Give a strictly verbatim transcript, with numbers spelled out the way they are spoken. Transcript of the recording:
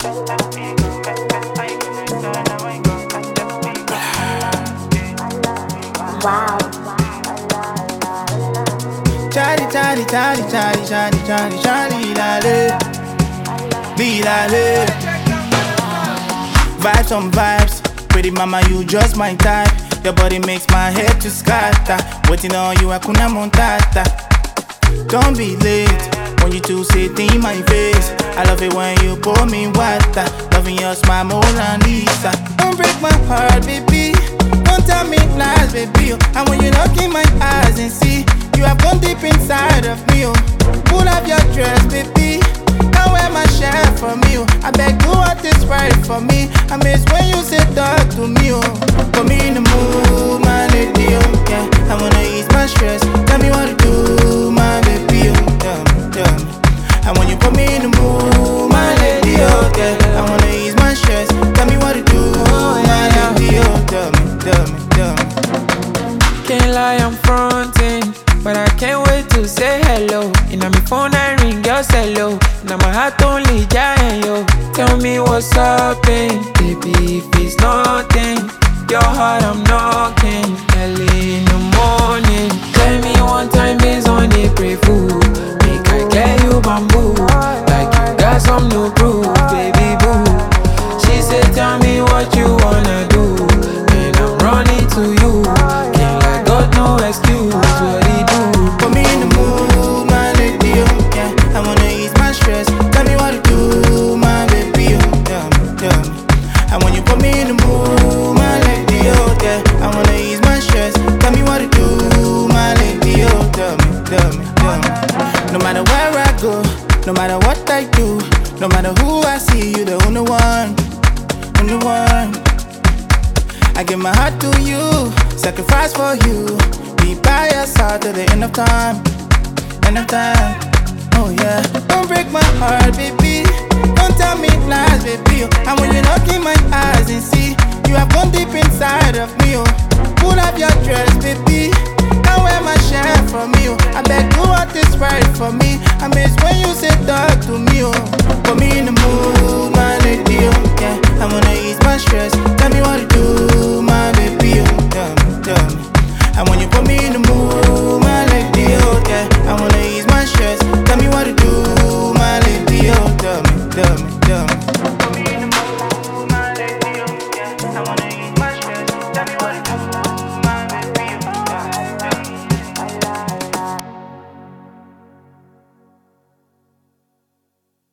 Wow. Charlie, Charlie, Charlie, Charlie, Charlie, Charlie, Charlie, lale, be lale. Vibes on vibes, pretty mama, you just my type. Your body makes my head to scatter. Waiting on you, hakuna montata. Don't be late when you two sit in my face. I love it when you pour me water. Loving your smile more than Lisa. Don't break my heart, baby. Don't tell me lies, baby. And when you look in my eyes and see you have gone deep inside of me, oh. Pull up your dress, baby. Can't wear my shirt for me, oh. I beg do what is right for me. I miss when you say talk to me, oh. Put me in the mood, my lady, oh. Yeah, I wanna ease my stress. Tell me what to do, my baby, oh. Tell me, tell me. And when you put me in the mood, my lady, oh. Yeah, I wanna ease my stress. Tell me what to do, my lady, oh. Tell me, tell me, tell me. Can't lie, I'm fronting, but I can't wait to say hello. And I'm phone, I ring your cello. Now my heart only giant, yo. Tell me what's up, eh? Baby, if it's nothing, your heart I'm knocking. Early in the morning. Tell me one time is on a pray fool. Make I get you bamboo. Like you got some new proof, baby boo. She said, tell me what you wanna do. And I'm running to you. Can't let God no excuse what he do. Put me in the mood, my lady, oh, yeah. I wanna ease my stress. Tell me what to do, my baby, oh. Tell me, tell me. And when you put me in the mood, my lady, oh, yeah. I wanna ease my stress. Tell me what to do, my lady, oh. Tell me, tell me, tell me. No matter where I go, no matter what I do, no matter who I see, you the only one, only one. I give my heart to you, sacrifice for you. Be by your side till the end of time, end of time. Oh yeah, don't break my heart, baby. Don't tell me lies, baby. And when you look in my eyes and see you have gone deep inside of me, oh. Pull up your dress, baby. Can't wear my shirt for me, oh. I beg do what is right for me. I miss when you say talk to me, oh. Put me in the mood, my lady, oh. Yeah, I wanna ease my stress. Tell me what to do, my baby, oh. Tell me, tell me. And when you put me in the mood, my lady, oh. Yeah, I wanna ease my stress. Tell me what to do, my lady, oh. Tell me, tell me.